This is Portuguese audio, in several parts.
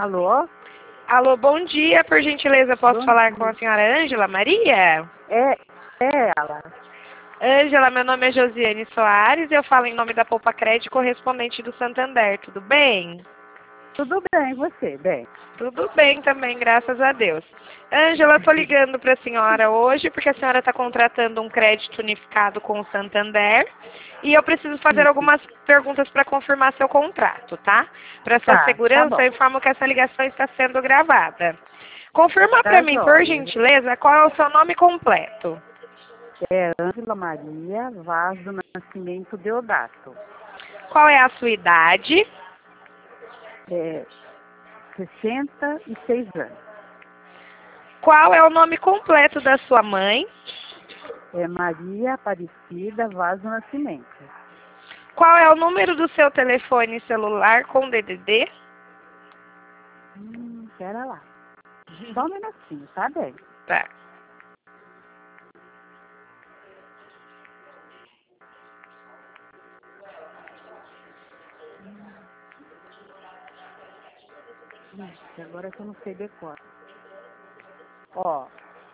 Alô? Alô, bom dia, por gentileza, posso Bom falar dia. com a senhora Ângela Maria? É ela. Ângela, meu nome é Josiane Soares e eu falo em nome da Poupa Crédito correspondente do Santander, tudo bem? Tudo bem, você? Bem. Tudo bem também, graças a Deus. Ângela, estou ligando para a senhora hoje porque a senhora está contratando um crédito unificado com o Santander e eu preciso fazer Isso. algumas perguntas para confirmar seu contrato, tá? Para sua Tá segurança, bom. eu informo que essa ligação está sendo gravada. Confirma para Tá mim, por jóia. gentileza, qual é o seu nome completo. É Ângela Maria Vaz do Nascimento Deodato. Qual é a sua idade? É 66 anos. Qual é o nome completo da sua mãe? É Maria Aparecida Vaz do Nascimento. Qual é o número do seu telefone celular com DDD? Pera lá. Só um minutinho, tá bem? Tá. Ixi, agora que eu não sei decor. Ó.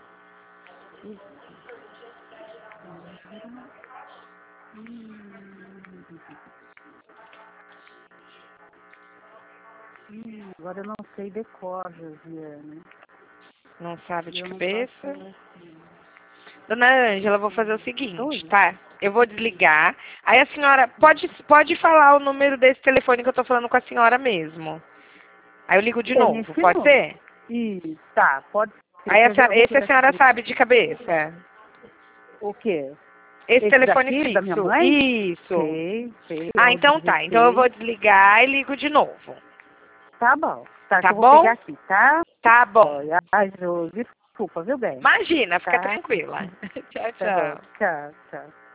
Agora eu não sei decor, Josiane. Não sabe de Eu não cabeça? faço assim. Dona Ângela, eu vou fazer o seguinte, Oi. tá? Eu vou desligar. Aí a senhora pode falar o número desse telefone que eu tô falando com a senhora mesmo. Aí eu ligo de É novo, nesse pode número. ser? Isso, tá, pode ser. Aí Quer ver? Eu vou esse por a senhora aqui. sabe de cabeça. O quê? Esse Esse telefone daqui, da minha fixo. mãe? Isso. Sei, é Ah, o então tá. Então eu 16. vou desligar e ligo de novo. Tá bom. Tá, que Tá eu vou pegar bom? aqui, tá? Tá bom. Olha, ai, Jô, desculpa, viu, bem? Imagina, fica Tá? tranquila. Tchau, Tá bom. tchau. Tchau, tchau.